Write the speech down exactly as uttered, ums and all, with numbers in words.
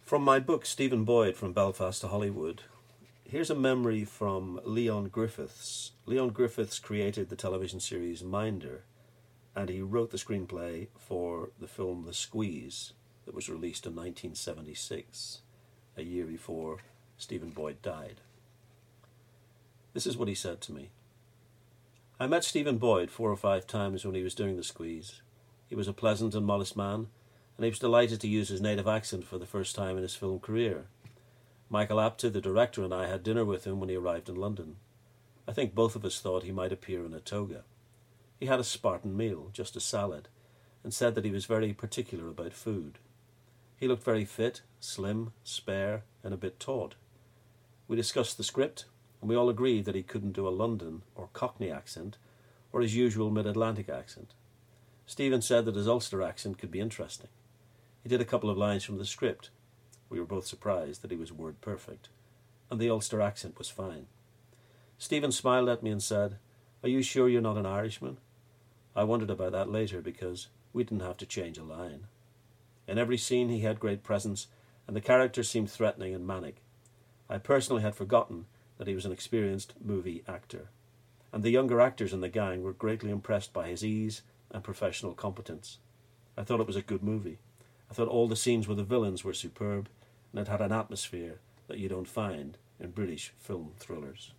From my book, Stephen Boyd, From Belfast to Hollywood, here's a memory from Leon Griffiths. Leon Griffiths created the television series Minder, and he wrote the screenplay for the film The Squeeze that was released in nineteen seventy-six, a year before Stephen Boyd died. This is what he said to me. I met Stephen Boyd four or five times when he was doing The Squeeze. He was a pleasant and modest man, and he was delighted to use his native accent for the first time in his film career. Michael Apted, the director, and I had dinner with him when he arrived in London. I think both of us thought he might appear in a toga. He had a Spartan meal, just a salad, and said that he was very particular about food. He looked very fit, slim, spare, and a bit taut. We discussed the script, and we all agreed that he couldn't do a London or Cockney accent or his usual mid-Atlantic accent. Stephen said that his Ulster accent could be interesting. He did a couple of lines from the script. We were both surprised that he was word perfect, and the Ulster accent was fine. Stephen smiled at me and said, "Are you sure you're not an Irishman?" I wondered about that later because we didn't have to change a line. In every scene he had great presence, and the character seemed threatening and manic. I personally had forgotten that he was an experienced movie actor, and the younger actors in the gang were greatly impressed by his ease and professional competence. I thought it was a good movie. I thought all the scenes with the villains were superb, and it had an atmosphere that you don't find in British film thrillers.